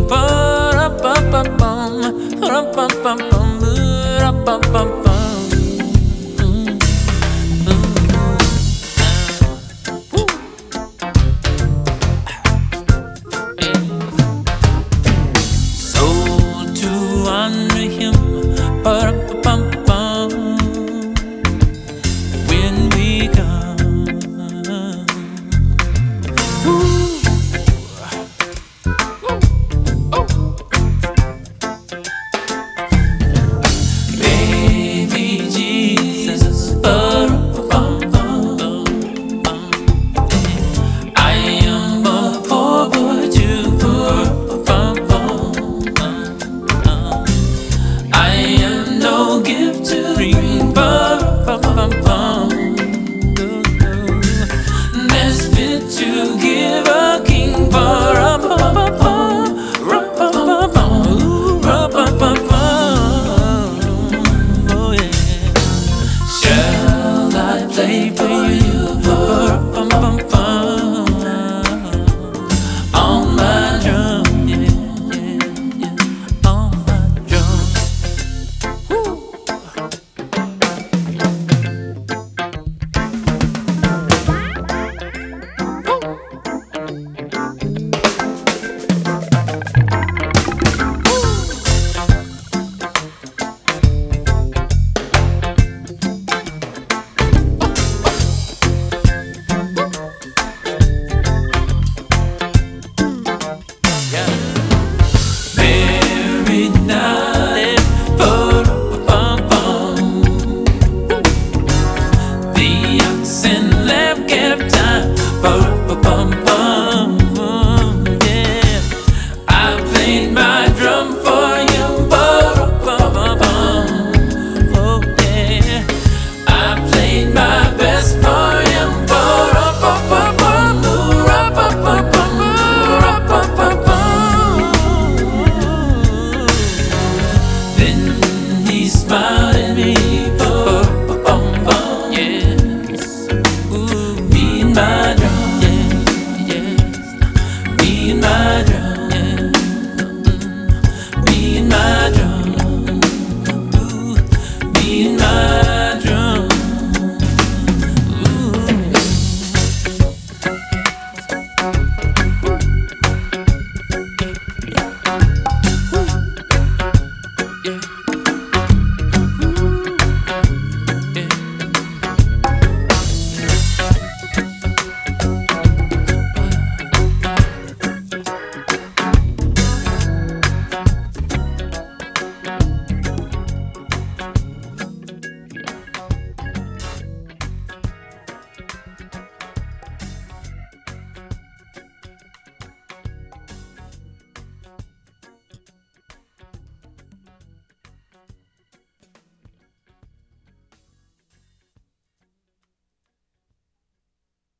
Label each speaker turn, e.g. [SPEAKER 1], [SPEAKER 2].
[SPEAKER 1] When we come, baby Jesus, I am a poor boy too. I am no gift to bring, less fit to give a king. Oh yeah. Shall I play for you on my drum? Yeah, yeah, on my drum. Married night, the ox and lamb kept time. Yeah, I played my drum for you. Oh yeah, I played my best for you. Then he smiled at me, yes. Ooh, me and my drum, yeah, yes. Me and my drum, yeah. Me and my drum, ooh, me and my